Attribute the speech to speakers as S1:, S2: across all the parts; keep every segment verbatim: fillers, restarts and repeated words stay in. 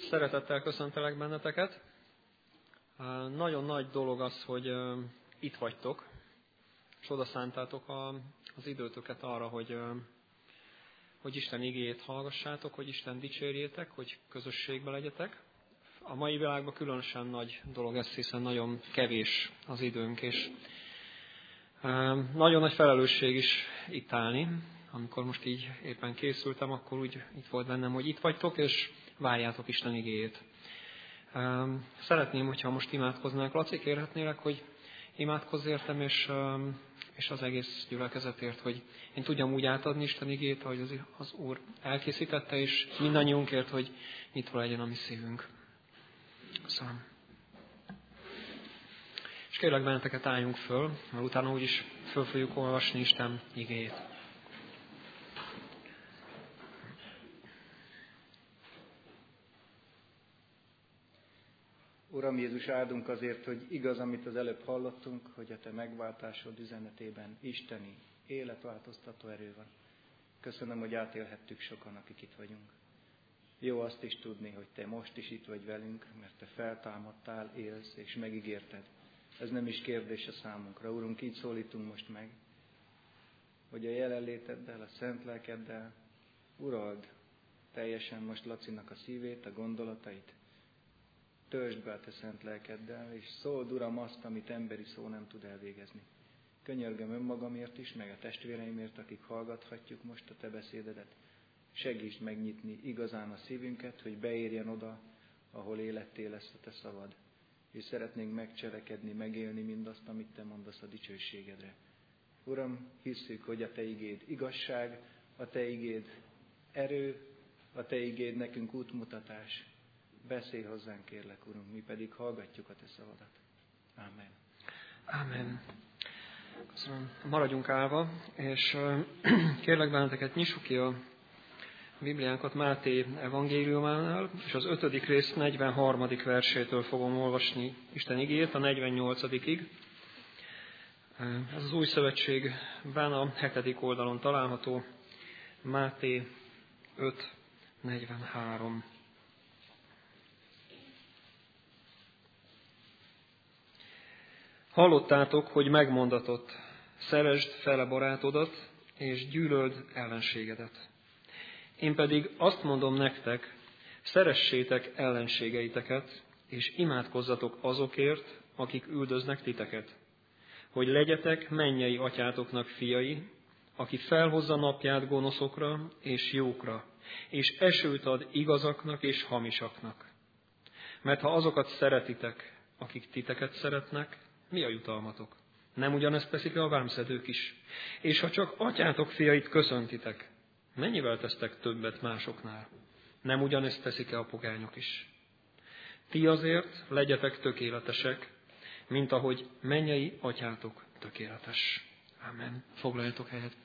S1: Szeretettel köszöntelek benneteket. Nagyon nagy dolog az, hogy itt vagytok, és oda szántátok az időtöket arra, hogy, hogy Isten igéjét hallgassátok, hogy Isten dicsérjétek, hogy közösségbe legyetek. A mai világban különösen nagy dolog ez, hiszen nagyon kevés az időnk, és nagyon nagy felelősség is itt állni. Amikor most így éppen készültem, akkor úgy itt volt bennem, hogy itt vagytok, és várjátok Isten igéjét. Szeretném, hogyha most imádkoznánk. Laci, kérhetnélek, hogy imádkozz értem, és, és az egész gyülekezetért, hogy én tudjam úgy átadni Isten igéjét, ahogy az, az Úr elkészítette, és mindannyiunkért, hogy nyitva legyen a mi szívünk. Köszönöm. És kérlek benneteket, álljunk föl, mert utána úgyis föl fogjuk olvasni Isten igéjét.
S2: Uram Jézus, áldunk azért, hogy igaz, amit az előbb hallottunk, hogy a Te megváltásod üzenetében isteni, életváltoztató erő van. Köszönöm, hogy átélhettük sokan, akik itt vagyunk. Jó azt is tudni, hogy Te most is itt vagy velünk, mert Te feltámadtál, élsz és megígérted. Ez nem is kérdés a számunkra. Urunk, így szólítunk most meg, hogy a jelenléteddel, a szent lelkeddel urald teljesen most Lacinak a szívét, a gondolatait. Töltsd be a Te szent lelkeddel, és szóld, Uram, azt, amit emberi szó nem tud elvégezni. Könyörgöm önmagamért is, meg a testvéreimért, akik hallgathatjuk most a Te beszédedet. Segítsd megnyitni igazán a szívünket, hogy beérjen oda, ahol életté lesz a Te szavad. És szeretnénk megcselekedni, megélni mindazt, amit Te mondasz a dicsőségedre. Uram, hisszük, hogy a Te igéd igazság, a Te igéd erő, a Te igéd nekünk útmutatás. Beszélj hozzánk, kérlek, Urunk, mi pedig hallgatjuk a Te szavadat. Ámen.
S1: Ámen. Köszönöm. Maradjunk állva, és kérlek benneteket, nyissuk ki a Bibliánkat Máté evangéliumánál, és az ötödik rész negyvenharmadik versétől fogom olvasni Isten igéjét, a negyvennyolcadikig. Ez az Új Szövetségben a hetedik oldalon található, Máté öt negyvenhárom. Hallottátok, hogy megmondatott, szeresd fele barátodat, és gyűlöld ellenségedet. Én pedig azt mondom nektek, szeressétek ellenségeiteket, és imádkozzatok azokért, akik üldöznek titeket, hogy legyetek mennyei atyátoknak fiai, aki felhozza napját gonoszokra és jókra, és esőt ad igazaknak és hamisaknak. Mert ha azokat szeretitek, akik titeket szeretnek, mi a jutalmatok? Nem ugyanezt teszik a vámszedők is? És ha csak atyátok fiait köszöntitek, mennyivel tesztek többet másoknál? Nem ugyanezt teszik-e a pogányok is? Ti azért legyetek tökéletesek, mint ahogy mennyei atyátok tökéletes. Ámen. Foglaljatok helyet.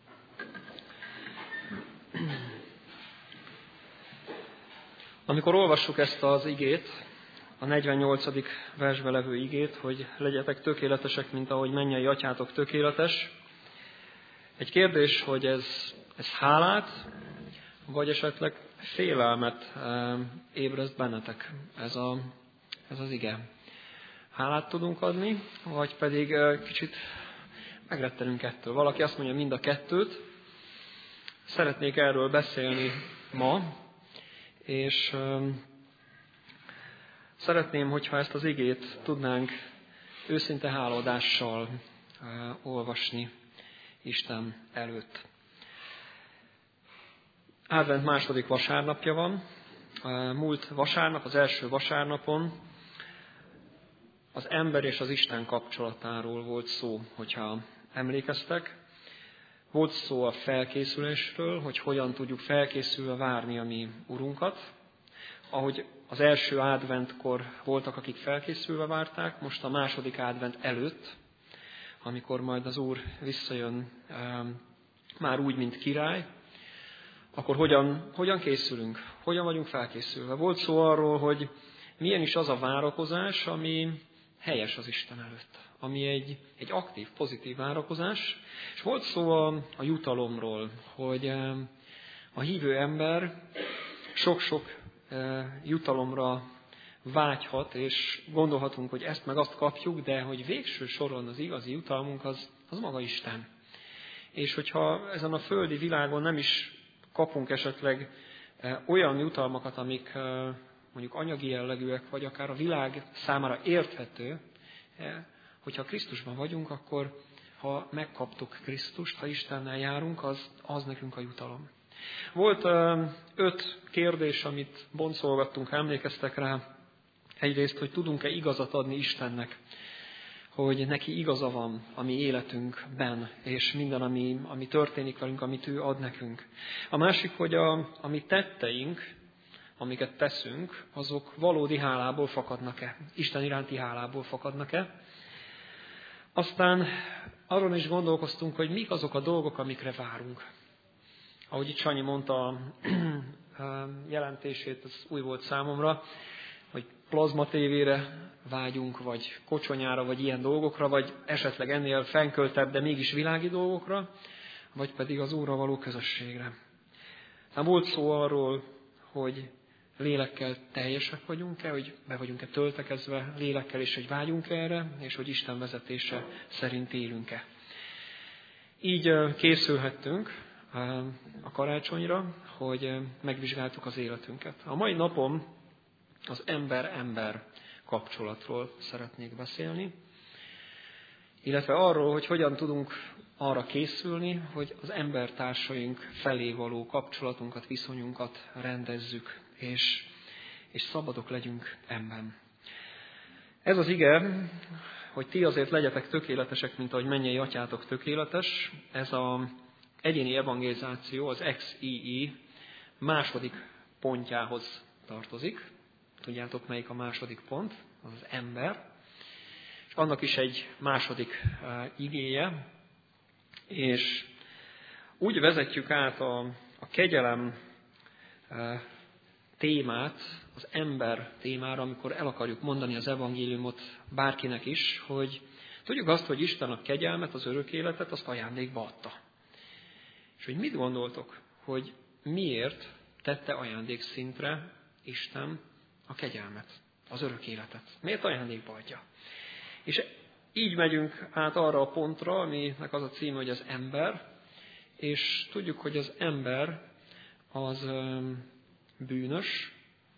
S1: Amikor olvassuk ezt az igét, a negyvennyolcadik versben levő igét, hogy legyetek tökéletesek, mint ahogy mennyei atyátok tökéletes. Egy kérdés, hogy ez, ez hálát, vagy esetleg félelmet ébreszt bennetek ez, a, ez az ige. Hálát tudunk adni, vagy pedig kicsit megrettenünk ettől. Valaki azt mondja, mind a kettőt. Szeretnék erről beszélni ma, és szeretném, hogyha ezt az igét tudnánk őszinte hálaadással olvasni Isten előtt. Advent második vasárnapja van. Múlt vasárnap, az első vasárnapon az ember és az Isten kapcsolatáról volt szó, hogyha emlékeztek. Volt szó a felkészülésről, hogy hogyan tudjuk felkészülve várni a mi Urunkat. Ahogy az első adventkor voltak, akik felkészülve várták, most a második advent előtt, amikor majd az Úr visszajön e, már úgy, mint király, akkor hogyan, hogyan készülünk, hogyan vagyunk felkészülve. Volt szó arról, hogy milyen is az a várakozás, ami helyes az Isten előtt, ami egy, egy aktív, pozitív várakozás. És volt szó a, a jutalomról, hogy e, a hívő ember sok-sok jutalomra vágyhat, és gondolhatunk, hogy ezt meg azt kapjuk, de hogy végső soron az igazi jutalmunk az, az maga Isten. És hogyha ezen a földi világon nem is kapunk esetleg olyan jutalmakat, amik mondjuk anyagi jellegűek, vagy akár a világ számára érthető, hogyha Krisztusban vagyunk, akkor ha megkaptuk Krisztust, ha Istennel járunk, az, az nekünk a jutalom. Volt öt kérdés, amit boncolgattunk, ha emlékeztek rá. Egyrészt, hogy tudunk-e igazat adni Istennek, hogy neki igaza van a mi életünkben, és minden, ami, ami történik velünk, amit ő ad nekünk. A másik, hogy a, a mi tetteink, amiket teszünk, azok valódi hálából fakadnak-e, Isten iránti hálából fakadnak-e. Aztán arról is gondolkoztunk, hogy mik azok a dolgok, amikre várunk. Ahogy itt Sanyi mondta a jelentését, ez új volt számomra, hogy plazma tévére vágyunk, vagy kocsonyára, vagy ilyen dolgokra, vagy esetleg ennél fennköltebb, de mégis világi dolgokra, vagy pedig az Úrral való közösségre. Hát volt szó arról, hogy lélekkel teljesek vagyunk-e, hogy be vagyunk-e töltekezve lélekkel, és hogy vágyunk erre, és hogy Isten vezetése szerint élünk-e. Így készülhettünk a karácsonyra, hogy megvizsgáltuk az életünket. A mai napon az ember-ember kapcsolatról szeretnék beszélni, illetve arról, hogy hogyan tudunk arra készülni, hogy az embertársaink felé való kapcsolatunkat, viszonyunkat rendezzük, és, és szabadok legyünk ebben. Ez az ige, hogy ti azért legyetek tökéletesek, mint ahogy mennyei atyátok tökéletes, ez az egyéni evangelizáció, az ex i i második pontjához tartozik. Tudjátok, melyik a második pont? Az az ember. És annak is egy második uh, igéje. És úgy vezetjük át a, a kegyelem uh, témát, az ember témára, amikor el akarjuk mondani az evangéliumot bárkinek is, hogy tudjuk azt, hogy Isten a kegyelmet, az örök életet, azt ajándékba adta. És hogy mit gondoltok, hogy miért tette ajándékszintre Isten a kegyelmet, az örök életet? Miért ajándékba adja? És így megyünk át arra a pontra, aminek az a címe, hogy az ember, és tudjuk, hogy az ember az bűnös,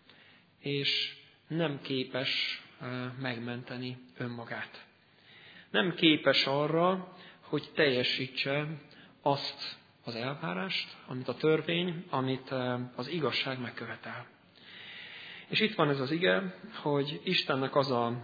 S1: és nem képes megmenteni önmagát. Nem képes arra, hogy teljesítse azt az elvárást, amit a törvény, amit az igazság megkövetel. És itt van ez az ige, hogy Istennek az a,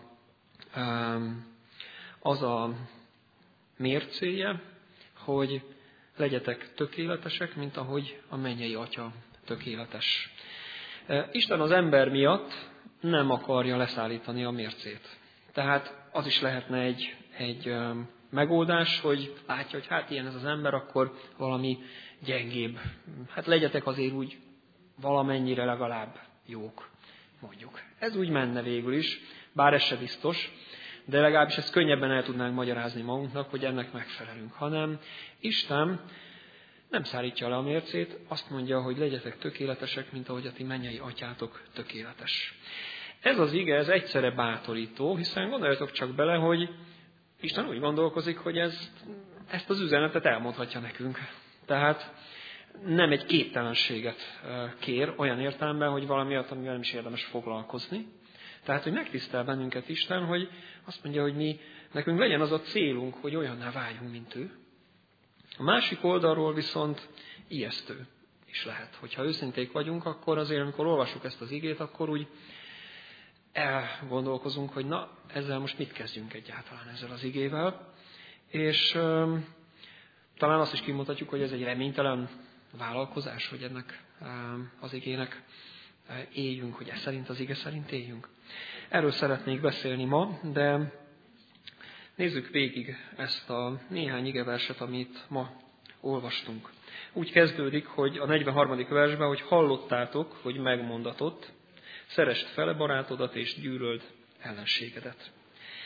S1: az a mércéje, hogy legyetek tökéletesek, mint ahogy a mennyei Atya tökéletes. Isten az ember miatt nem akarja leszállítani a mércét. Tehát az is lehetne egy, egy megoldás, hogy látja, hogy hát ilyen ez az ember, akkor valami gyengébb. Hát legyetek azért úgy valamennyire legalább jók, mondjuk. Ez úgy menne végül is, bár ez se biztos, de legalábbis ezt könnyebben el tudnánk magyarázni magunknak, hogy ennek megfelelünk. Hanem Isten nem szállítja le a mércét, azt mondja, hogy legyetek tökéletesek, mint ahogy a ti mennyei atyátok tökéletes. Ez az ige, ez egyszerre bátorító, hiszen gondoljatok csak bele, hogy Isten úgy gondolkozik, hogy ezt, ezt az üzenetet elmondhatja nekünk. Tehát nem egy képtelenséget kér olyan értelemben, hogy valami olyat, amivel nem is érdemes foglalkozni. Tehát, hogy megtisztel bennünket Isten, hogy azt mondja, hogy mi, nekünk legyen az a célunk, hogy olyanná váljunk, mint ő. A másik oldalról viszont ijesztő is lehet. Hogyha őszinték vagyunk, akkor azért, amikor olvassuk ezt az igét, akkor úgy elgondolkozunk, hogy na, ezzel most mit kezdjünk egyáltalán ezzel az igével. És um, talán azt is kimondhatjuk, hogy ez egy reménytelen vállalkozás, hogy ennek um, az igének uh, éljünk, hogy ez szerint az ige szerint éljünk. Erről szeretnék beszélni ma, de nézzük végig ezt a néhány igeverset, amit ma olvastunk. Úgy kezdődik, hogy a negyvenharmadik versben, hogy hallottátok, hogy megmondatott, szeresd fele barátodat és gyűlöld ellenségedet.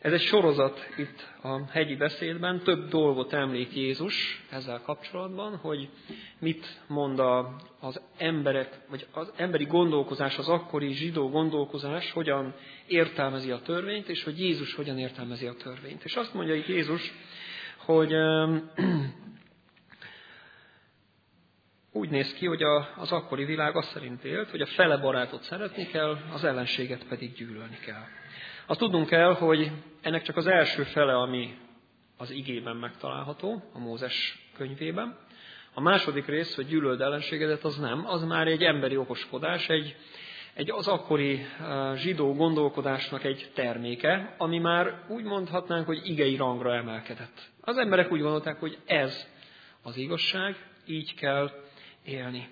S1: Ez egy sorozat itt a hegyi beszédben, több dolgot említ Jézus ezzel kapcsolatban, hogy mit mond az emberek, vagy az emberi gondolkozás, az akkori zsidó gondolkozás, hogyan értelmezi a törvényt, és hogy Jézus hogyan értelmezi a törvényt. És azt mondja itt Jézus, hogy úgy néz ki, hogy az akkori világ azt szerint élt, hogy a fele barátot szeretni kell, az ellenséget pedig gyűlölni kell. Azt tudnunk kell, hogy ennek csak az első fele, ami az igében megtalálható, a Mózes könyvében. A második rész, hogy gyűlöld ellenségedet, az nem, az már egy emberi okoskodás, egy, egy az akkori zsidó gondolkodásnak egy terméke, ami már úgy mondhatnánk, hogy igei rangra emelkedett. Az emberek úgy gondolták, hogy ez az igazság, így kell élni.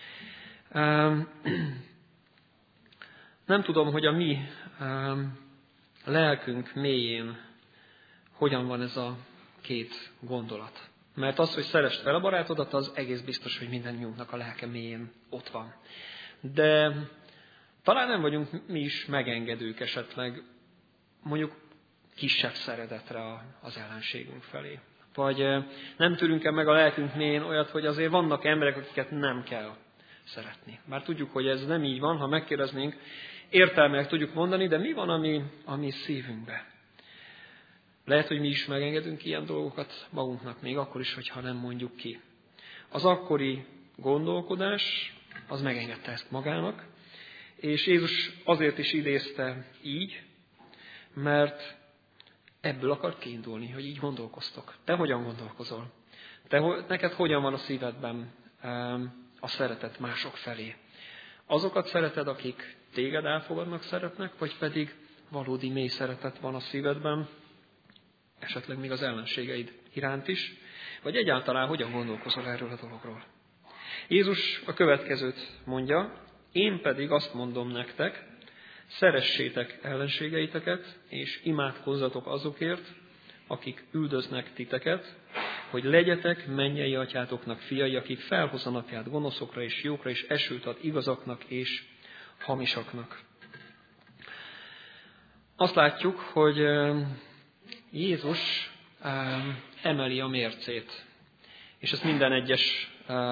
S1: Nem tudom, hogy a mi lelkünk mélyén hogyan van ez a két gondolat. Mert az, hogy szeresd fel a barátodat, az egész biztos, hogy mindannyiunknak a lelke mélyén ott van. De talán nem vagyunk mi is megengedők esetleg mondjuk kisebb szeretetre az ellenségünk felé. Vagy nem tűrünk-e meg a lelkünk mélyén olyat, hogy azért vannak emberek, akiket nem kell szeretni. Bár tudjuk, hogy ez nem így van, ha megkérdeznénk, értelmileg tudjuk mondani, de mi van, ami, ami szívünkbe? Lehet, hogy mi is megengedünk ilyen dolgokat magunknak, még akkor is, hogyha nem mondjuk ki. Az akkori gondolkodás, az megengedte ezt magának, és Jézus azért is idézte így, mert ebből akart kiindulni, hogy így gondolkoztok. Te hogyan gondolkozol? Te, neked hogyan van a szívedben a szeretet mások felé? Azokat szereted, akik téged elfogadnak, szeretnek, vagy pedig valódi mély szeretet van a szívedben, esetleg még az ellenségeid iránt is, vagy egyáltalán hogyan gondolkozol erről a dologról? Jézus a következőt mondja, én pedig azt mondom nektek, szeressétek ellenségeiteket, és imádkozzatok azokért, akik üldöznek titeket, hogy legyetek mennyei atyátoknak fiai, akik felhoz a napját gonoszokra és jókra, és esőt ad igazaknak és hamisaknak. Azt látjuk, hogy Jézus emeli a mércét, és ezt minden egyes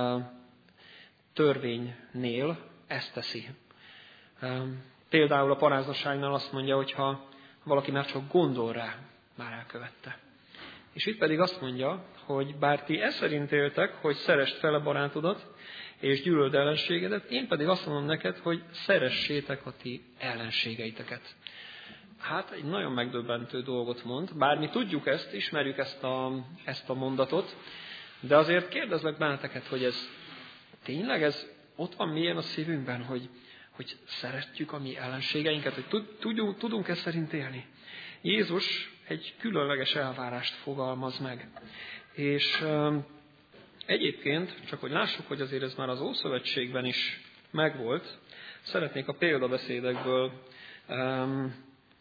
S1: törvénynél ezt teszi. Például a paráznaságnál azt mondja, hogy ha valaki már csak gondol rá, már elkövette. És itt pedig azt mondja, hogy bár ti e szerint éltek, hogy szeresd fel a barátodat, és gyűlöld ellenségedet, én pedig azt mondom neked, hogy szeressétek a ti ellenségeiteket. Hát egy nagyon megdöbbentő dolgot mond, bár mi tudjuk ezt, ismerjük ezt a, ezt a mondatot, de azért kérdezlek benneteket, hogy ez tényleg ez ott van mélyen a szívünkben, hogy, hogy szeretjük a mi ellenségeinket, hogy tudjunk, tudunk ezt szerint élni. Jézus egy különleges elvárást fogalmaz meg. És um, egyébként, csak hogy lássuk, hogy azért ez már az Ószövetségben is megvolt, szeretnék a példabeszédekből um,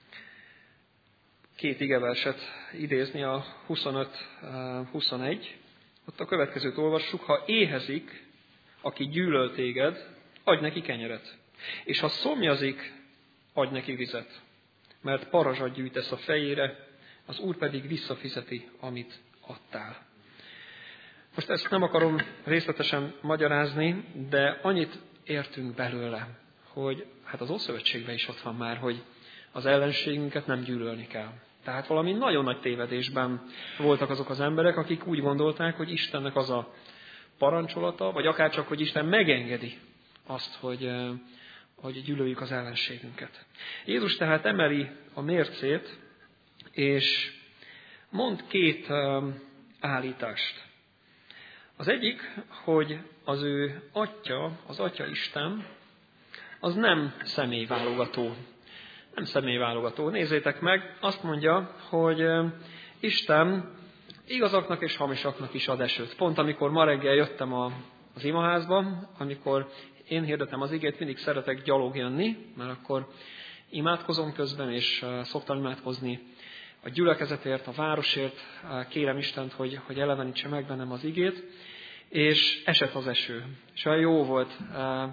S1: két igeverset idézni, a huszonöt huszonegy. Ott a következőt olvassuk, ha éhezik, aki gyűlöl téged, adj neki kenyeret. És ha szomjazik, adj neki vizet. Mert parazsat gyűjtesz a fejére, az Úr pedig visszafizeti, amit adtál. Most ezt nem akarom részletesen magyarázni, de annyit értünk belőle, hogy hát az Ószövetségben is ott van már, hogy az ellenségünket nem gyűlölni kell. Tehát valami nagyon nagy tévedésben voltak azok az emberek, akik úgy gondolták, hogy Istennek az a parancsolata, vagy akárcsak, hogy Isten megengedi azt, hogy, hogy gyűlöljük az ellenségünket. Jézus tehát emeli a mércét, és mond két állítást. Az egyik, hogy az ő atya, az Atya Isten, az nem személyválogató. Nem személyválogató. Nézzétek meg, azt mondja, hogy Isten igazaknak és hamisaknak is ad esőt. Pont amikor ma reggel jöttem az imaházba, amikor én hirdetem az igét, mindig szeretek gyalog jönni, mert akkor imádkozom közben, és szoktam imádkozni a gyülekezetért, a városért, kérem Istent, hogy, hogy elevenítse meg bennem az igét, és esett az eső. És olyan jó volt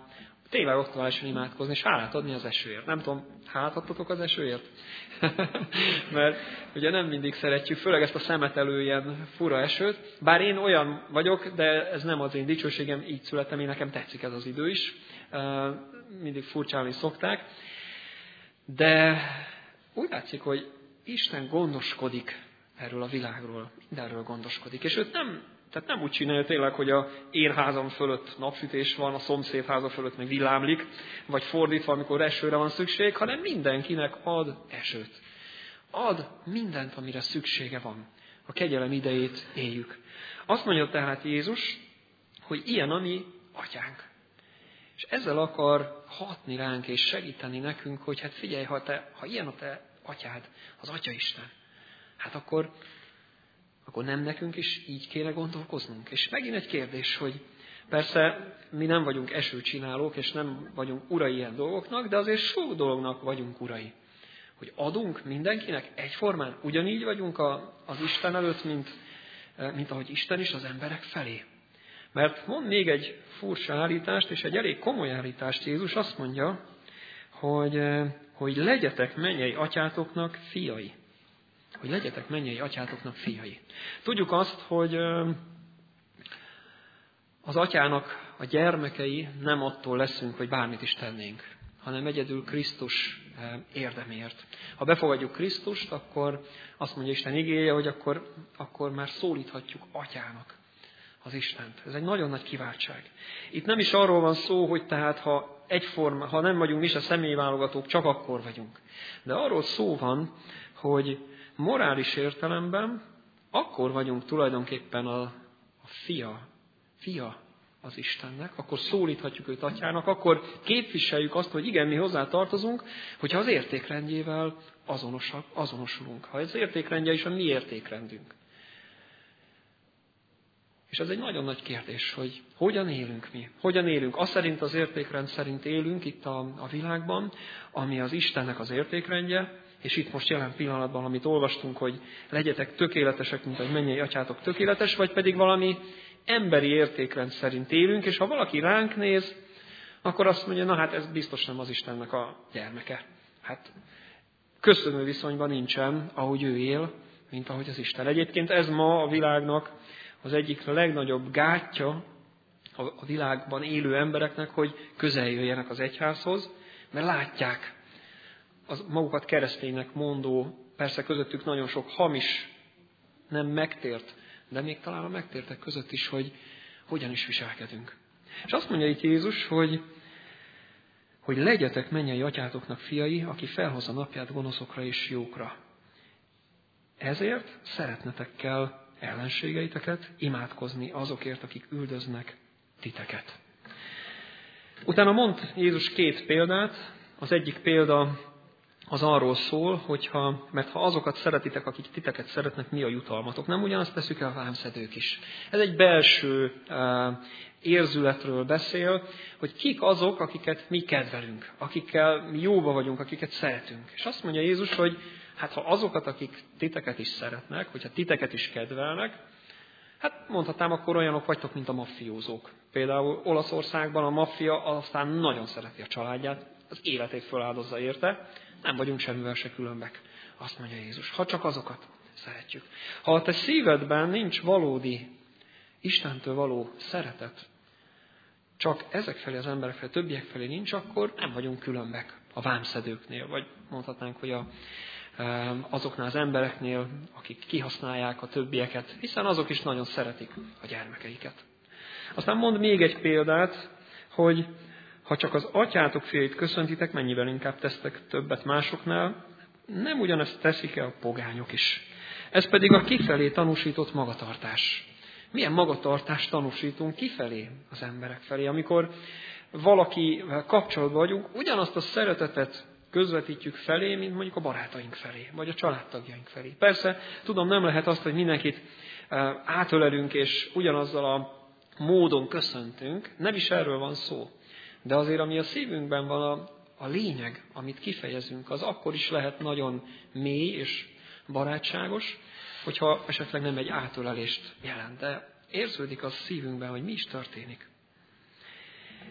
S1: Tényleg ott kell esni imádkozni, és hálát adni az esőért. Nem tudom, hálát adtatok az esőért? Mert ugye nem mindig szeretjük, főleg ezt a szemetelő ilyen fura esőt. Bár én olyan vagyok, de ez nem az én dicsőségem, így születtem, én nekem tetszik ez az idő is. Mindig furcsálni szokták. De úgy látszik, hogy Isten gondoskodik erről a világról, mindenről gondoskodik. És őt nem, tehát nem úgy csinálja tényleg, hogy a én házam fölött napsütés van, a szomszéd háza fölött meg villámlik, vagy fordítva, amikor esőre van szükség, hanem mindenkinek ad esőt. Ad mindent, amire szüksége van. A kegyelem idejét éljük. Azt mondja tehát Jézus, hogy ilyen a mi atyánk. És ezzel akar hatni ránk és segíteni nekünk, hogy hát figyelj, ha, te, ha ilyen a te atyád, az Atya Isten, hát akkor, akkor nem nekünk is így kéne gondolkoznunk. És megint egy kérdés, hogy persze mi nem vagyunk esőcsinálók, és nem vagyunk urai ilyen dolgoknak, de azért sok dolognak vagyunk urai. Hogy adunk mindenkinek egyformán, ugyanígy vagyunk a, az Isten előtt, mint, mint ahogy Isten is az emberek felé. Mert mond még egy furcsa állítást, és egy elég komoly állítást Jézus, azt mondja, hogy, hogy legyetek mennyei atyátoknak fiai. Hogy legyetek mennyei atyátoknak fiai. Tudjuk azt, hogy az atyának a gyermekei nem attól leszünk, hogy bármit is tennénk, hanem egyedül Krisztus érdemért. Ha befogadjuk Krisztust, akkor azt mondja Isten igéje, hogy akkor, akkor már szólíthatjuk atyának az Istent. Ez egy nagyon nagy kiváltság. Itt nem is arról van szó, hogy tehát ha egyforma, ha nem vagyunk mi se személyválogatók, csak akkor vagyunk. De arról szó van, hogy morális értelemben akkor vagyunk tulajdonképpen a, a fia, fia az Istennek, akkor szólíthatjuk őt atyának, akkor képviseljük azt, hogy igen, mi hozzá tartozunk, hogyha az értékrendjével azonosak, azonosulunk. Ha az értékrendje is a mi értékrendünk. És ez egy nagyon nagy kérdés, hogy hogyan élünk mi? Hogyan élünk? Azt szerint az értékrend szerint élünk itt a, a világban, ami az Istennek az értékrendje, és itt most jelen pillanatban, amit olvastunk, hogy legyetek tökéletesek, mint ahogy mennyei atyátok tökéletes, vagy pedig valami emberi értékrend szerint élünk, és ha valaki ránk néz, akkor azt mondja, na hát ez biztos nem az Istennek a gyermeke. Hát köszönő viszonyban nincsen, ahogy ő él, mint ahogy az Isten. Egyébként ez ma a világnak az egyik legnagyobb gátja a világban élő embereknek, hogy közel jöjjenek az egyházhoz, mert látják az magukat kereszténynek mondó, persze közöttük nagyon sok hamis, nem megtért, de még talán a megtértek között is, hogy hogyan is viselkedünk. És azt mondja itt Jézus, hogy, hogy legyetek mennyei atyátoknak fiai, aki felhozza napját gonoszokra és jókra. Ezért szeretnetek kell ellenségeiteket, imádkozni azokért, akik üldöznek titeket. Utána mond Jézus két példát. Az egyik példa az arról szól, hogyha, mert ha azokat szeretitek, akik titeket szeretnek, mi a jutalmatok? Nem ugyanazt tesszük el a vámszedők is. Ez egy belső uh, érzületről beszél, hogy kik azok, akiket mi kedvelünk, akikkel mi jóba vagyunk, akiket szeretünk. És azt mondja Jézus, hogy hát ha azokat, akik titeket is szeretnek, hogyha titeket is kedvelnek, hát mondhatnám, akkor olyanok vagytok, mint a maffiózók. Például Olaszországban a maffia aztán nagyon szereti a családját, az életét föláldozza érte, nem vagyunk semmivel se különbek. Azt mondja Jézus, ha csak azokat szeretjük. Ha a te szívedben nincs valódi, Istentől való szeretet, csak ezek felé az emberek felé, többiek felé nincs, akkor nem vagyunk különbek a vámszedőknél, vagy mondhatnánk, hogy a azoknál az embereknél, akik kihasználják a többieket, hiszen azok is nagyon szeretik a gyermekeiket. Aztán mond még egy példát, hogy ha csak az atyátok fiait köszöntitek, mennyivel inkább tesztek többet másoknál, nem ugyanezt teszik-e a pogányok is. Ez pedig a kifelé tanúsított magatartás. Milyen magatartást tanúsítunk kifelé az emberek felé, amikor valaki kapcsolatban vagyunk, ugyanazt a szeretetet közvetítjük felé, mint mondjuk a barátaink felé, vagy a családtagjaink felé. Persze, tudom, nem lehet azt, hogy mindenkit átölelünk, és ugyanazzal a módon köszöntünk, nem is erről van szó. De azért, ami a szívünkben van, a, a lényeg, amit kifejezünk, az akkor is lehet nagyon mély és barátságos, hogyha esetleg nem egy átölelést jelent. De érződik a szívünkben, hogy mi is történik.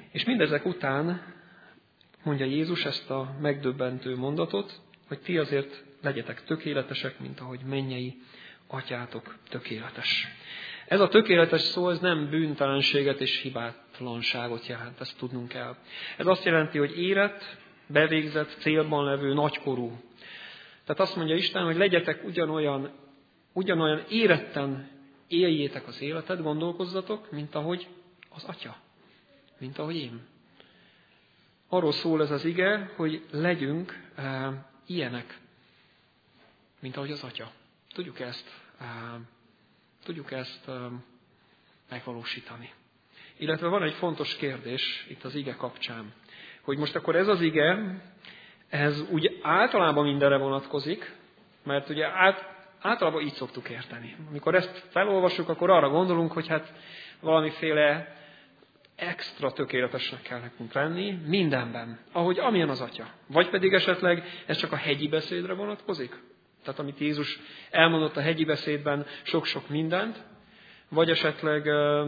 S1: És mindezek után mondja Jézus ezt a megdöbbentő mondatot, hogy ti azért legyetek tökéletesek, mint ahogy mennyei atyátok tökéletes. Ez a tökéletes szó, ez nem bűntelenséget és hibátlanságot jelent, ezt tudnunk kell. Ez azt jelenti, hogy érett, bevégzett, célban levő, nagykorú. Tehát azt mondja Isten, hogy legyetek ugyanolyan, ugyanolyan éretten éljétek az életet, gondolkozzatok, mint ahogy az Atya, mint ahogy én. Arról szól ez az ige, hogy legyünk e, ilyenek, mint ahogy az Atya. Tudjuk ezt, e, tudjuk ezt e, megvalósítani. Illetve van egy fontos kérdés itt az ige kapcsán, hogy most akkor ez az ige, ez úgy általában mindenre vonatkozik, mert ugye át, általában így szoktuk érteni. Amikor ezt felolvassuk, akkor arra gondolunk, hogy hát valamiféle extra tökéletesnek kell nekünk lenni mindenben, ahogy amilyen az Atya. Vagy pedig esetleg ez csak a hegyi beszédre vonatkozik? Tehát amit Jézus elmondott a hegyi beszédben, sok-sok mindent, vagy esetleg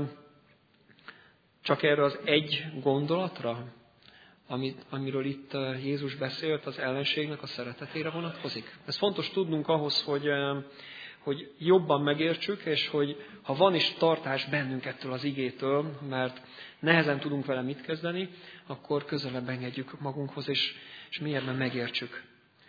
S1: csak erre az egy gondolatra, amit, amiről itt Jézus beszélt, az ellenségnek a szeretetére vonatkozik. Ez fontos tudnunk ahhoz, hogy, hogy jobban megértsük, és hogy ha van is tartás bennünk ettől az igétől, mert nehezen tudunk vele mit kezdeni, akkor közelebb engedjük magunkhoz, és, és mélyebben megértsük.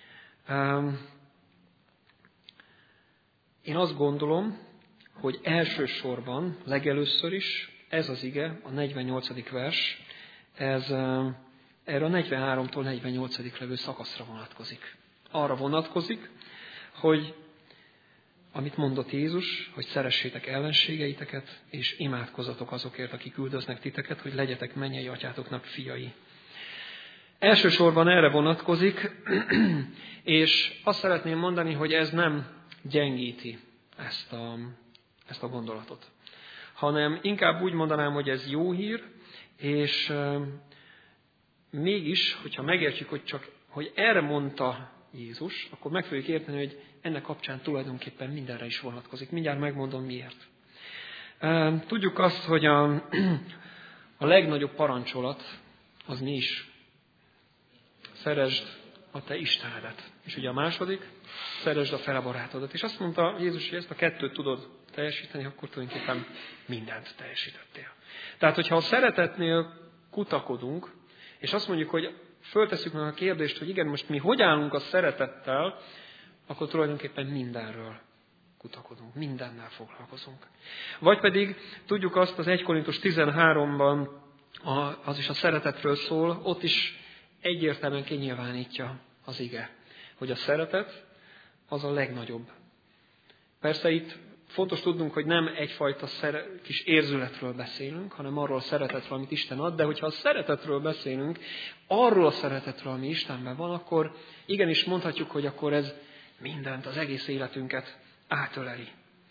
S1: Én azt gondolom, hogy elsősorban, legelőször is ez az ige, a negyvennyolcadik vers, ez erre a negyvenháromtól negyvennyolcadik levő szakaszra vonatkozik. Arra vonatkozik, hogy amit mondott Jézus, hogy szeressétek ellenségeiteket, és imádkozzatok azokért, akik üldöznek titeket, hogy legyetek mennyei atyátoknak fiai. Elsősorban erre vonatkozik, és azt szeretném mondani, hogy ez nem gyengíti ezt a, ezt a gondolatot, hanem inkább úgy mondanám, hogy ez jó hír, és mégis, hogyha megértjük, hogy csak hogy erre mondta Jézus, akkor meg fogjuk érteni, hogy ennek kapcsán tulajdonképpen mindenre is vonatkozik. Mindjárt megmondom miért. Tudjuk azt, hogy a, a legnagyobb parancsolat az mi is? Szeresd a te Istenedet. És ugye a második, szeresd a fele barátodat. És azt mondta Jézus, hogy ezt a kettőt tudod teljesíteni, akkor tulajdonképpen mindent teljesítettél. Tehát, hogyha a szeretetnél kutakodunk, és azt mondjuk, hogy föltesszük meg a kérdést, hogy igen, most mi hogy állunk a szeretettel, akkor tulajdonképpen mindenről kutakodunk, mindennel foglalkozunk. Vagy pedig tudjuk azt, az Első Korintus tizenháromban, az is a szeretetről szól, ott is egyértelműen kinyilvánítja az ige, hogy a szeretet az a legnagyobb. Persze itt fontos tudnunk, hogy nem egyfajta szere- kis érzületről beszélünk, hanem arról a szeretetről, amit Isten ad, de hogyha a szeretetről beszélünk, arról a szeretetről, ami Istenben van, akkor igenis mondhatjuk, hogy akkor ez mindent, az egész életünket átöleli.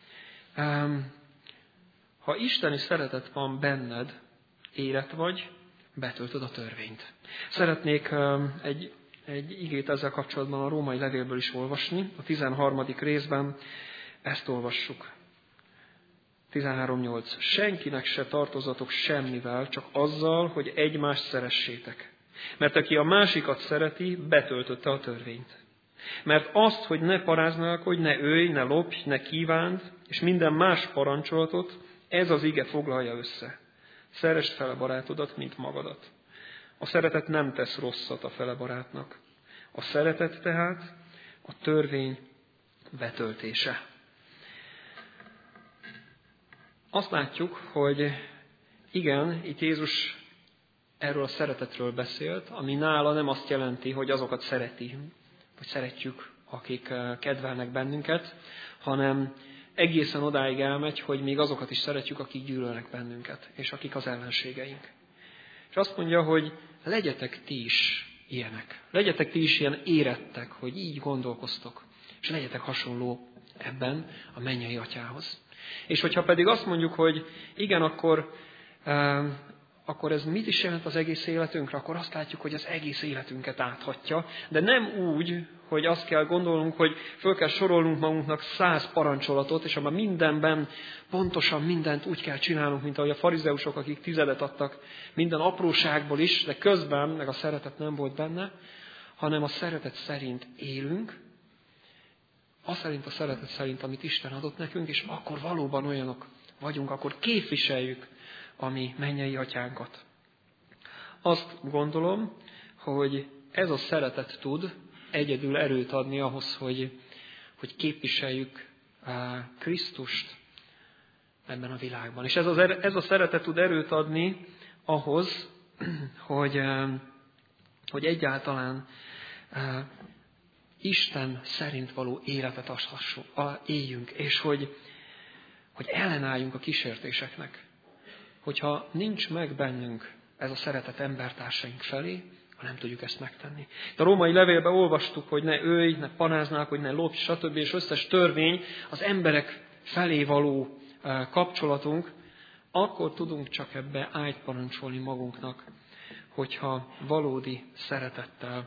S1: Ha isteni szeretet van benned, élet vagy, betöltöd a törvényt. Szeretnék egy, egy igét ezzel kapcsolatban a római levélből is olvasni. A tizenharmadik részben ezt olvassuk. tizenhárom nyolc. Senkinek se tartozatok semmivel, csak azzal, hogy egymást szeressétek. Mert aki a másikat szereti, betöltötte a törvényt. Mert azt, hogy ne paráználkodj, ne ölj, ne lopj, ne kívánd, és minden más parancsolatot, ez az ige foglalja össze. Szeresd fel a barátodat, mint magadat. A szeretet nem tesz rosszat a fele barátnak. A szeretet tehát a törvény betöltése. Azt látjuk, hogy igen, itt Jézus erről a szeretetről beszélt, ami nála nem azt jelenti, hogy azokat szereti, vagy szeretjük, akik kedvelnek bennünket, hanem egészen odáig elmegy, hogy még azokat is szeretjük, akik gyűlölnek bennünket, és akik az ellenségeink. És azt mondja, hogy legyetek ti is ilyenek. Legyetek ti is ilyen érettek, hogy így gondolkoztok, és legyetek hasonló ebben a mennyei atyához. És hogyha pedig azt mondjuk, hogy igen, akkor akkor ez mit is jelent az egész életünkre? Akkor azt látjuk, hogy az egész életünket áthatja, de nem úgy, hogy azt kell gondolnunk, hogy föl kell sorolnunk magunknak száz parancsolatot, és abban mindenben pontosan mindent úgy kell csinálnunk, mint ahogy a farizeusok, akik tizedet adtak minden apróságból is, de közben meg a szeretet nem volt benne, hanem a szeretet szerint élünk, az szerint a szeretet szerint, amit Isten adott nekünk, és akkor valóban olyanok vagyunk, akkor képviseljük a mi mennyei atyánkat. Azt gondolom, hogy ez a szeretet tud egyedül erőt adni ahhoz, hogy, hogy képviseljük Krisztust ebben a világban. És ez, az, ez a szeretet tud erőt adni ahhoz, hogy, hogy egyáltalán Isten szerint való életet adhassuk, éljünk, és hogy, hogy ellenálljunk a kísértéseknek. Hogyha nincs meg bennünk ez a szeretet embertársaink felé, ha nem tudjuk ezt megtenni. De a római levélben olvastuk, hogy ne ölj, ne panáznák, hogy ne lopj, stb. És összes törvény az emberek felé való kapcsolatunk, akkor tudunk csak ebbe ágyt parancsolni magunknak, hogyha valódi szeretettel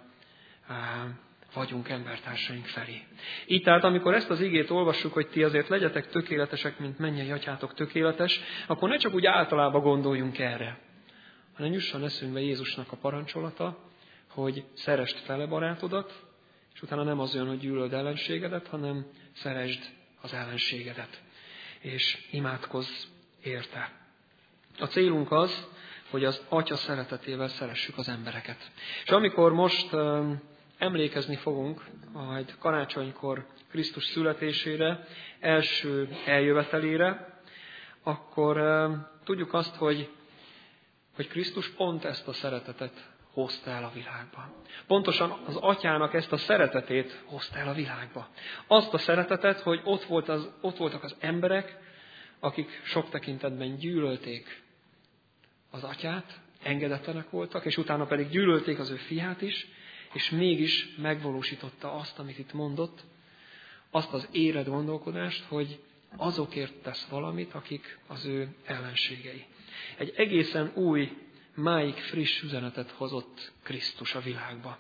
S1: vagyunk embertársaink felé. Így tehát, amikor ezt az igét olvassuk, hogy ti azért legyetek tökéletesek, mint mennyei atyátok tökéletes, akkor ne csak úgy általában gondoljunk erre, hanem jusson eszünkbe Jézusnak a parancsolata, hogy szeresd fele barátodat, és utána nem az olyan, hogy gyűlöld ellenségedet, hanem szeresd az ellenségedet, és imádkozz érte. A célunk az, hogy az Atya szeretetével szeressük az embereket. És amikor most emlékezni fogunk majd karácsonykor Krisztus születésére, első eljövetelére, akkor uh, tudjuk azt, hogy, hogy Krisztus pont ezt a szeretetet hozta el a világba. Pontosan az Atyának ezt a szeretetét hozta el a világba. Azt a szeretetet, hogy ott, volt az, ott voltak az emberek, akik sok tekintetben gyűlölték az Atyát, engedetlenek voltak, és utána pedig gyűlölték az ő fiát is, és mégis megvalósította azt, amit itt mondott, azt az éred gondolkodást, hogy azokért tesz valamit, akik az ő ellenségei. Egy egészen új, máig friss üzenetet hozott Krisztus a világba.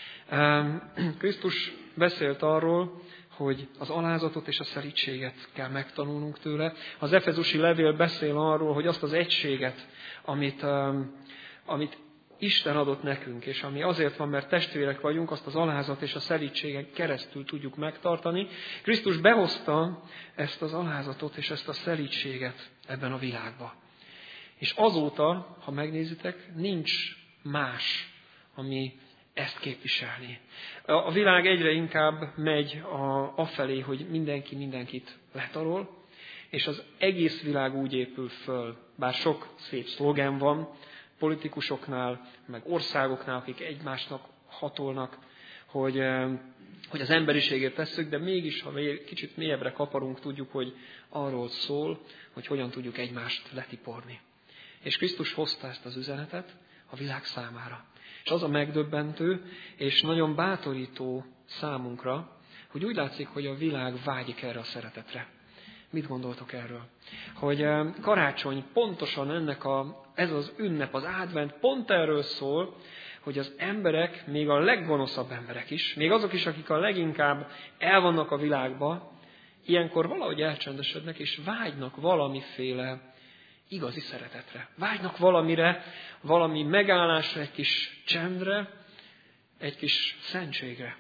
S1: Krisztus beszélt arról, hogy az alázatot és a szelídséget kell megtanulnunk tőle. Az efezusi levél beszél arról, hogy azt az egységet, amit, amit Isten adott nekünk, és ami azért van, mert testvérek vagyunk, azt az alázat és a szelídségen keresztül tudjuk megtartani. Krisztus behozta ezt az alázatot és ezt a szelídséget ebben a világba. És azóta, ha megnézitek, nincs más, ami ezt képviselni. A világ egyre inkább megy a, afelé, hogy mindenki mindenkit letarol, és az egész világ úgy épül föl, bár sok szép szlogen van, politikusoknál, meg országoknál, akik egymásnak hatolnak, hogy, hogy az emberiségért tesszük, de mégis, ha kicsit mélyebbre kaparunk, tudjuk, hogy arról szól, hogy hogyan tudjuk egymást letiporni. És Krisztus hozta ezt az üzenetet a világ számára. És az a megdöbbentő, és nagyon bátorító számunkra, hogy úgy látszik, hogy a világ vágyik erre a szeretetre. Mit gondoltok erről? Hogy karácsony pontosan ennek a, ez az ünnep, az advent pont erről szól, hogy az emberek, még a leggonoszabb emberek is, még azok is, akik a leginkább elvannak a világba, ilyenkor valahogy elcsendesednek, és vágynak valamiféle igazi szeretetre. Vágynak valamire, valami megállásra, egy kis csendre, egy kis szentségre.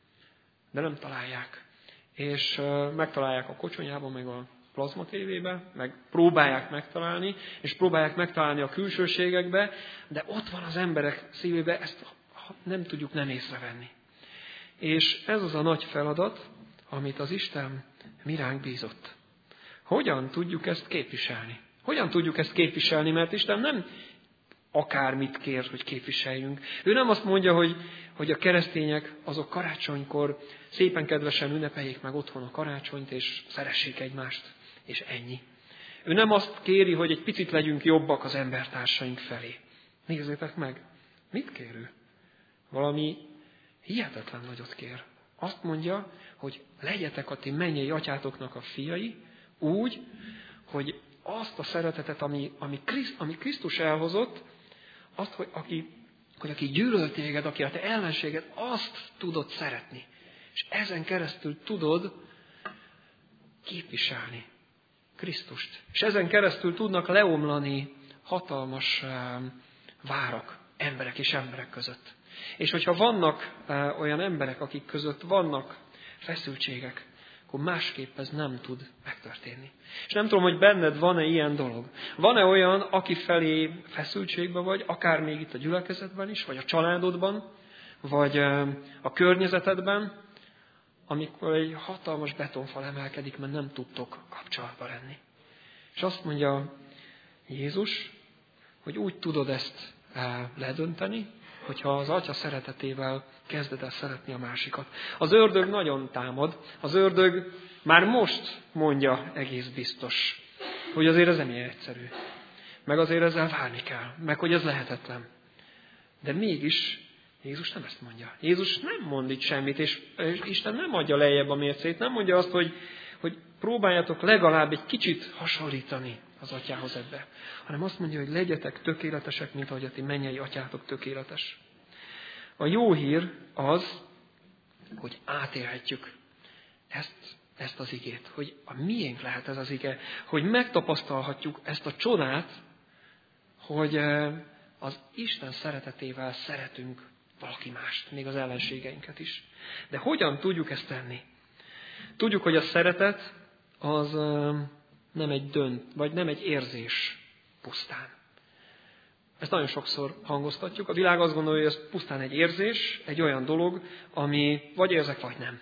S1: De nem találják. És megtalálják a kocsonyában, meg a plazma tévében, meg próbálják megtalálni, és próbálják megtalálni a külsőségekbe, de ott van az emberek szívében, ezt nem tudjuk nem észrevenni. És ez az a nagy feladat, amit az Isten miránk bízott. Hogyan tudjuk ezt képviselni? Hogyan tudjuk ezt képviselni? Mert Isten nem akármit kér, hogy képviseljünk. Ő nem azt mondja, hogy, hogy a keresztények azok karácsonykor szépen kedvesen ünnepeljék meg otthon a karácsonyt, és szeressék egymást, és ennyi. Ő nem azt kéri, hogy egy picit legyünk jobbak az embertársaink felé. Nézzétek meg, mit kér ő? Valami hihetetlen nagyot kér. Azt mondja, hogy legyetek a ti mennyei atyátoknak a fiai, úgy, hogy azt a szeretetet, ami, ami, Kriszt, ami Krisztus elhozott, azt, hogy aki, hogy aki gyűlöl téged, aki a te ellenséged, azt tudod szeretni. És ezen keresztül tudod képviselni Krisztust. És ezen keresztül tudnak leomlani hatalmas várak emberek és emberek között. És hogyha vannak olyan emberek, akik között vannak feszültségek, akkor másképp ez nem tud megtörténni. És nem tudom, hogy benned van-e ilyen dolog. Van-e olyan, aki felé feszültségben vagy, akár még itt a gyülekezetben is, vagy a családodban, vagy a környezetedben, amikor egy hatalmas betonfal emelkedik, mert nem tudtok kapcsolatba lenni. És azt mondja Jézus, hogy úgy tudod ezt ledönteni, hogyha az Atya szeretetével kezded el szeretni a másikat. Az ördög nagyon támad. Az ördög már most mondja egész biztos, hogy azért ez nem ilyen egyszerű. Meg azért ezzel várni kell. Meg hogy ez lehetetlen. De mégis Jézus nem ezt mondja. Jézus nem mond itt semmit, és Isten nem adja lejjebb a mércét. Nem mondja azt, hogy, hogy próbáljátok legalább egy kicsit hasonlítani az atyához ebbe. Hanem azt mondja, hogy legyetek tökéletesek, mint ahogy a ti mennyei atyátok tökéletes. A jó hír az, hogy átélhetjük ezt, ezt az igét. Hogy a miénk lehet ez az ige. Hogy megtapasztalhatjuk ezt a csodát, hogy az Isten szeretetével szeretünk valaki mást, még az ellenségeinket is. De hogyan tudjuk ezt tenni? Tudjuk, hogy a szeretet az nem egy dönt, vagy nem egy érzés pusztán. Ezt nagyon sokszor hangoztatjuk. A világ azt gondolja, hogy ez pusztán egy érzés, egy olyan dolog, ami vagy érzek, vagy nem.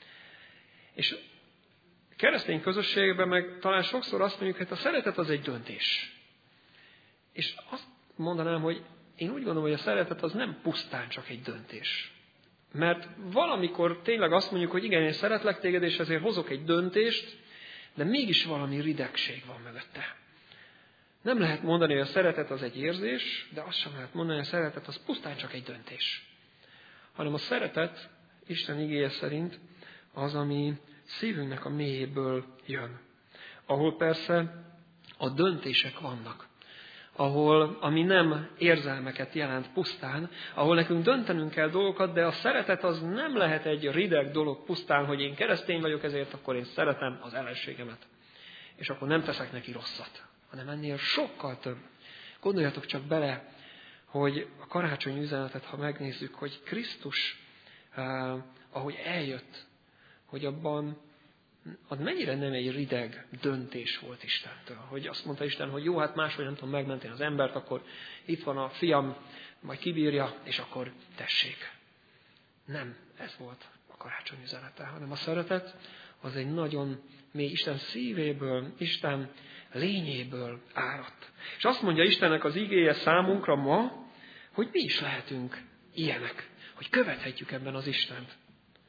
S1: És keresztény közösségben meg talán sokszor azt mondjuk, hogy a szeretet az egy döntés. És azt mondanám, hogy én úgy gondolom, hogy a szeretet az nem pusztán csak egy döntés. Mert valamikor tényleg azt mondjuk, hogy igen, én szeretlek téged, és ezért hozok egy döntést, de mégis valami ridegség van mögötte. Nem lehet mondani, hogy a szeretet az egy érzés, de azt sem lehet mondani, hogy a szeretet az pusztán csak egy döntés. Hanem a szeretet, Isten igéje szerint, az, ami szívünknek a mélyéből jön. Ahol persze a döntések vannak. Ahol, ami nem érzelmeket jelent pusztán, ahol nekünk döntenünk kell dolgokat, de a szeretet az nem lehet egy rideg dolog pusztán, hogy én keresztény vagyok, ezért akkor én szeretem az ellenségemet. És akkor nem teszek neki rosszat, hanem ennél sokkal több. Gondoljatok csak bele, hogy a karácsonyi üzenetet, ha megnézzük, hogy Krisztus, eh, ahogy eljött, hogy abban az mennyire nem egy rideg döntés volt Istentől. Hogy azt mondta Isten, hogy jó, hát máshogy nem tudom megmenteni az embert, akkor itt van a fiam, majd kibírja, és akkor tessék. Nem ez volt a karácsony üzenete, hanem a szeretet az egy nagyon mély Isten szívéből, Isten lényéből áradt. És azt mondja Istennek az igéje számunkra ma, hogy mi is lehetünk ilyenek, hogy követhetjük ebben az Istent.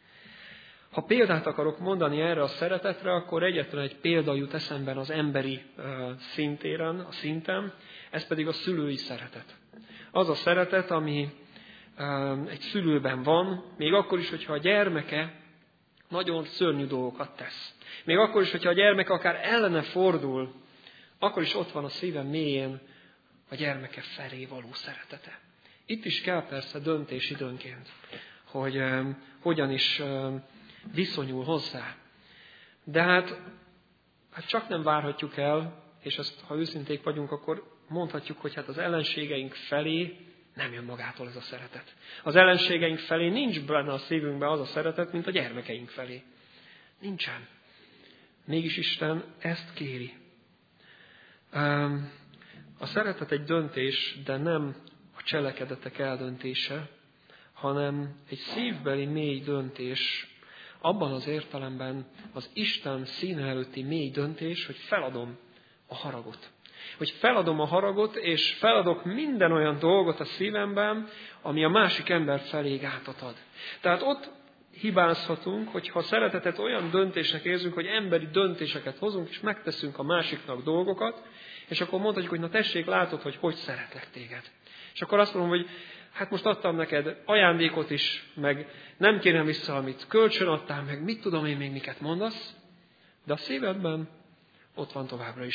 S1: Ha példát akarok mondani erre a szeretetre, akkor egyetlen egy példa jut eszemben az emberi szintéren, a szinten, ez pedig a szülői szeretet. Az a szeretet, ami egy szülőben van, még akkor is, hogyha a gyermeke nagyon szörnyű dolgokat tesz. Még akkor is, hogyha a gyermeke akár ellene fordul, akkor is ott van a szíve mélyén a gyermeke felé való szeretete. Itt is kell persze döntés időnként, hogy hogyan is viszonyul hozzá. De hát, hát csak nem várhatjuk el, és ezt, ha őszinték vagyunk, akkor mondhatjuk, hogy hát az ellenségeink felé nem jön magától ez a szeretet. Az ellenségeink felé nincs benne a szívünkben az a szeretet, mint a gyermekeink felé. Nincsen. Mégis Isten ezt kéri. A szeretet egy döntés, de nem a cselekedetek eldöntése, hanem egy szívbeli mély döntés, abban az értelemben az Isten színe előtti mély döntés, hogy feladom a haragot. Hogy feladom a haragot, és feladok minden olyan dolgot a szívemben, ami a másik ember felé gátat ad. Tehát ott hibázhatunk, hogyha a szeretetet olyan döntésnek érzünk, hogy emberi döntéseket hozunk, és megteszünk a másiknak dolgokat, és akkor mondhatjuk, hogy na tessék, látod, hogy hogy szeretlek téged. És akkor azt mondom, hogy hát most adtam neked ajándékot is, meg nem kérem vissza, amit kölcsön adtál, meg mit tudom én még miket mondasz, de a szívedben ott van továbbra is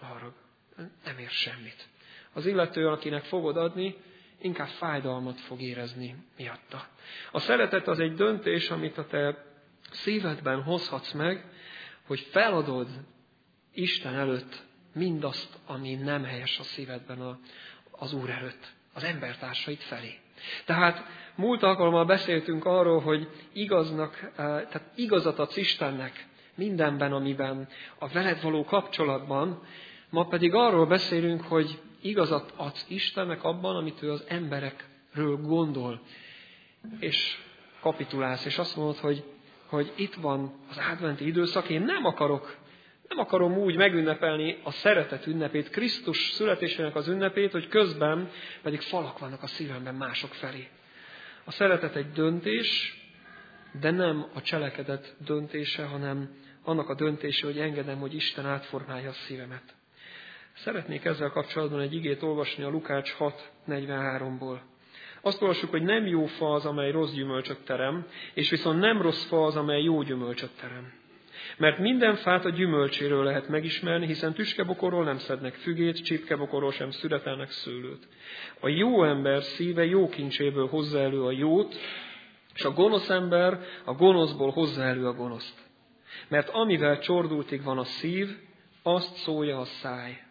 S1: harag. Nem ér semmit. Az illető, akinek fogod adni, inkább fájdalmat fog érezni miatta. A szeretet az egy döntés, amit a te szívedben hozhatsz meg, hogy feladod Isten előtt mindazt, ami nem helyes a szívedben a, az Úr előtt, az embertársaid felé. Tehát múlt alkalommal beszéltünk arról, hogy igaznak, tehát igazat adsz Istennek mindenben, amiben a veled való kapcsolatban, ma pedig arról beszélünk, hogy igazat adsz Istennek abban, amit ő az emberekről gondol. És kapitulálsz, és azt mondod, hogy, hogy itt van az adventi időszak, én nem akarok, nem akarom úgy megünnepelni a szeretet ünnepét, Krisztus születésének az ünnepét, hogy közben pedig falak vannak a szívemben mások felé. A szeretet egy döntés, de nem a cselekedet döntése, hanem annak a döntése, hogy engedem, hogy Isten átformálja a szívemet. Szeretnék ezzel kapcsolatban egy igét olvasni a Lukács hat negyvenháromból. Azt olvassuk, hogy nem jó fa az, amely rossz gyümölcsöt terem, és viszont nem rossz fa az, amely jó gyümölcsöt terem. Mert minden fát a gyümölcséről lehet megismerni, hiszen tüskebokorról nem szednek fügét, csipkebokorról sem szüretelnek szőlőt. A jó ember szíve jó kincséből hozza elő a jót, és a gonosz ember a gonoszból hozza elő a gonoszt. Mert amivel csordultig van a szív, azt szólja a száj.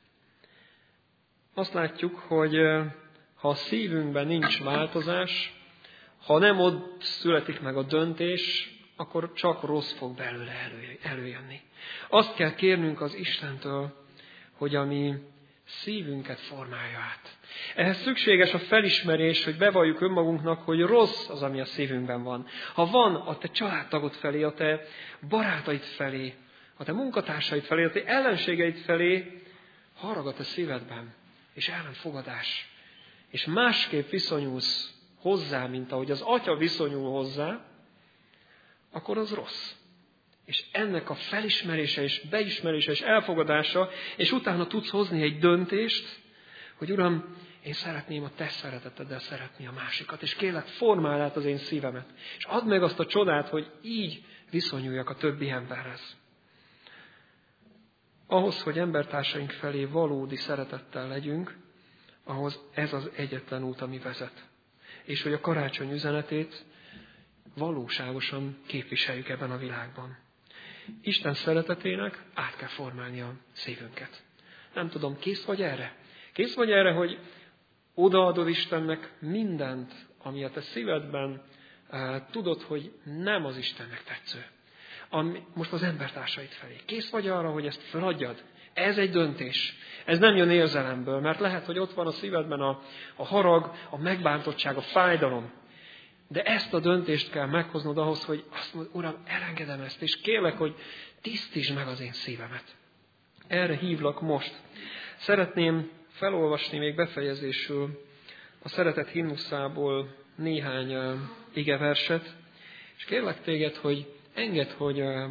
S1: Azt látjuk, hogy ha a szívünkben nincs változás, ha nem ott születik meg a döntés, akkor csak rossz fog belőle elő, előjönni. Azt kell kérnünk az Istentől, hogy a mi szívünket formálja át. Ehhez szükséges a felismerés, hogy bevalljuk önmagunknak, hogy rossz az, ami a szívünkben van. Ha van a te családtagod felé, a te barátaid felé, a te munkatársaid felé, a te ellenségeid felé harag a te szívedben, és ellenfogadás. És másképp viszonyulsz hozzá, mint ahogy az atya viszonyul hozzá, akkor az rossz. És ennek a felismerése és beismerése és elfogadása, és utána tudsz hozni egy döntést, hogy Uram, én szeretném a te szereteteddel szeretni a másikat, és kérlek, formáld át az én szívemet, és add meg azt a csodát, hogy így viszonyuljak a többi emberhez. Ahhoz, hogy embertársaink felé valódi szeretettel legyünk, ahhoz ez az egyetlen út, ami vezet. És hogy a karácsony üzenetét valóságosan képviseljük ebben a világban. Isten szeretetének át kell formálni a szívünket. Nem tudom, kész vagy erre? Kész vagy erre, hogy odaadod Istennek mindent, ami a te szívedben uh, tudod, hogy nem az Istennek tetsző. Ami, most az embertársaid felé. Kész vagy arra, hogy ezt feladjad? Ez egy döntés. Ez nem jön érzelemből, mert lehet, hogy ott van a szívedben a, a harag, a megbántottság, a fájdalom. De ezt a döntést kell meghoznod ahhoz, hogy azt mondod, Uram, elengedem ezt, és kérlek, hogy tisztítsd meg az én szívemet. Erre hívlak most. Szeretném felolvasni még befejezésül a szeretet himnuszából néhány uh, igeverset, és kérlek téged, hogy engedd, hogy, uh,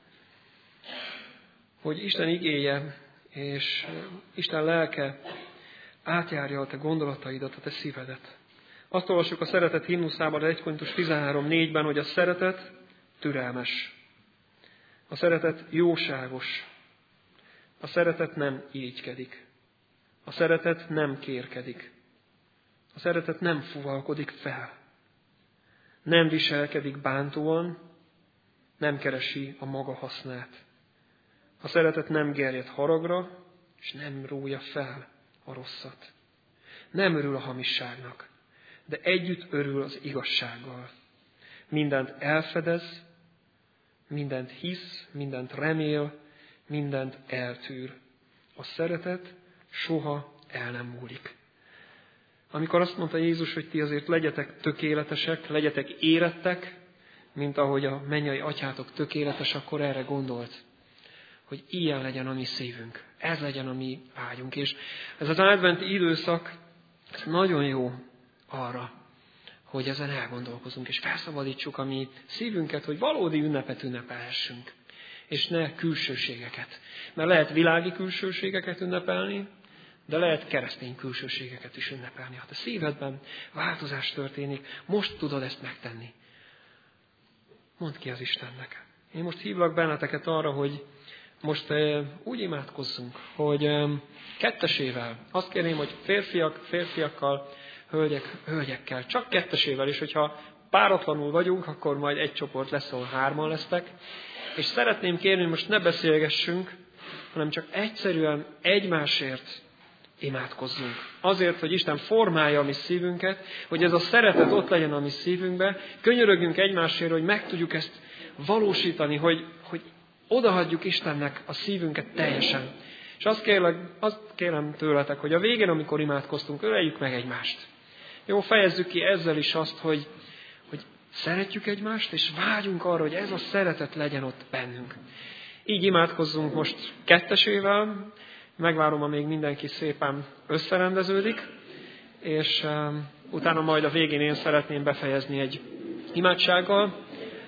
S1: hogy Isten igéje és uh, Isten lelke átjárja a te gondolataidat, a te szívedet. Azt olvassuk a szeretet himnuszában, az egy Korintus tizenhárom négyben, hogy a szeretet türelmes. A szeretet jóságos. A szeretet nem irigykedik. A szeretet nem kérkedik. A szeretet nem fuvalkodik fel. Nem viselkedik bántóan, nem keresi a maga hasznát. A szeretet nem gerjed haragra, és nem rója fel a rosszat. Nem örül a hamisságnak, de együtt örül az igazsággal. Mindent elfedez, mindent hisz, mindent remél, mindent eltűr. A szeretet soha el nem múlik. Amikor azt mondta Jézus, hogy ti azért legyetek tökéletesek, legyetek érettek, mint ahogy a mennyei atyátok tökéletes, akkor erre gondolt, hogy ilyen legyen a mi szívünk. Ez legyen a mi vágyunk. És ez az adventi időszak, ez nagyon jó arra, hogy ezen elgondolkozunk, és felszabadítsuk a mi szívünket, hogy valódi ünnepet ünnepelhessünk, és ne külsőségeket. Mert lehet világi külsőségeket ünnepelni, de lehet keresztény külsőségeket is ünnepelni. Hát a szívedben változás történik, most tudod ezt megtenni. Mondd ki az Istennek. Én most hívlak benneteket arra, hogy most úgy imádkozzunk, hogy kettesével, azt kérném, hogy férfiak, férfiakkal, hölgyek, hölgyekkel, csak kettesével, és hogyha páratlanul vagyunk, akkor majd egy csoport lesz, ahol hárman lesztek, és szeretném kérni, hogy most ne beszélgessünk, hanem csak egyszerűen egymásért imádkozzunk. Azért, hogy Isten formálja a mi szívünket, hogy ez a szeretet ott legyen a mi szívünkbe, könyörögjünk egymásért, hogy meg tudjuk ezt valósítani, hogy, hogy odaadjuk Istennek a szívünket teljesen. És azt kérlek, azt kérem tőletek, hogy a végén, amikor imádkoztunk, öleljük meg egymást. Jó, fejezzük ki ezzel is azt, hogy, hogy szeretjük egymást, és vágyunk arra, hogy ez a szeretet legyen ott bennünk. Így imádkozzunk most kettesével, megvárom, amíg mindenki szépen összerendeződik, és um, utána majd a végén én szeretném befejezni egy imádsággal.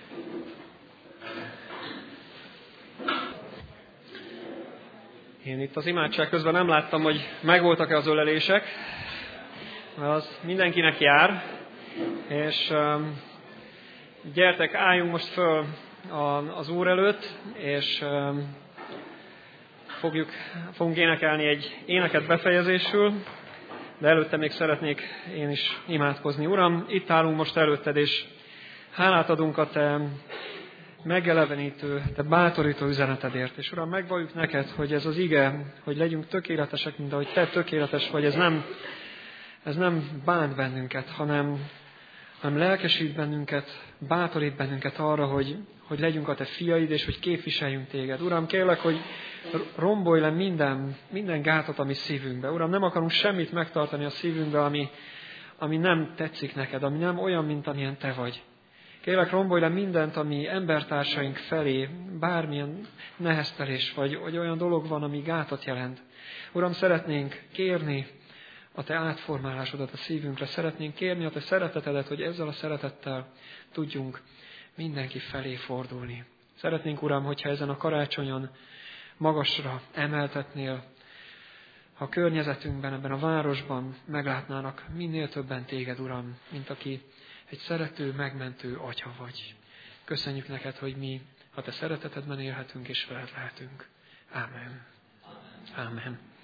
S1: Én itt az imádság közben nem láttam, hogy megvoltak-e az ölelések, mert az mindenkinek jár, és um, gyertek, álljunk most föl az Úr előtt, és um, fogjuk, fogunk énekelni egy éneket befejezésül, de előtte még szeretnék én is imádkozni. Uram, itt állunk most előtted, és hálát adunk a te megelevenítő, te bátorító üzenetedért. És Uram, megvalljuk neked, hogy ez az ige, hogy legyünk tökéletesek, mint ahogy te tökéletes vagy, ez nem, ez nem bánt bennünket, hanem, hanem lelkesít bennünket, bátorít bennünket arra, hogy, hogy legyünk a te fiaid, és hogy képviseljünk téged. Uram, kérlek, hogy rombolj le minden, minden gátot a mi szívünkbe. Uram, nem akarunk semmit megtartani a szívünkbe, ami, ami nem tetszik neked, ami nem olyan, mint amilyen te vagy. Kérlek, rombolj le mindent, ami embertársaink felé, bármilyen neheztelés vagy, vagy olyan dolog van, ami gátat jelent. Uram, szeretnénk kérni a te átformálásodat a szívünkre, szeretnénk kérni a te szeretetedet, hogy ezzel a szeretettel tudjunk mindenki felé fordulni. Szeretnénk, Uram, hogyha ezen a karácsonyon magasra emeltetnél, ha a környezetünkben, ebben a városban meglátnának minél többen téged, Uram, mint aki egy szerető, megmentő atya vagy. Köszönjük neked, hogy mi a te szeretetedben élhetünk és veled lehetünk. Ámen. Ámen.